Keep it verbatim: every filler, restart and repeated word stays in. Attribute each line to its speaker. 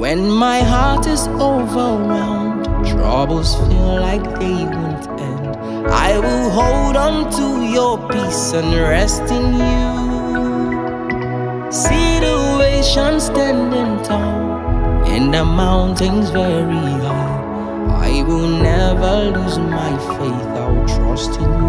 Speaker 1: When my heart is overwhelmed, troubles feel like they won't end, I will hold on to your peace and rest in you. Situation standing tall, and the mountains very high, I will never lose my faith, I'll trust in you.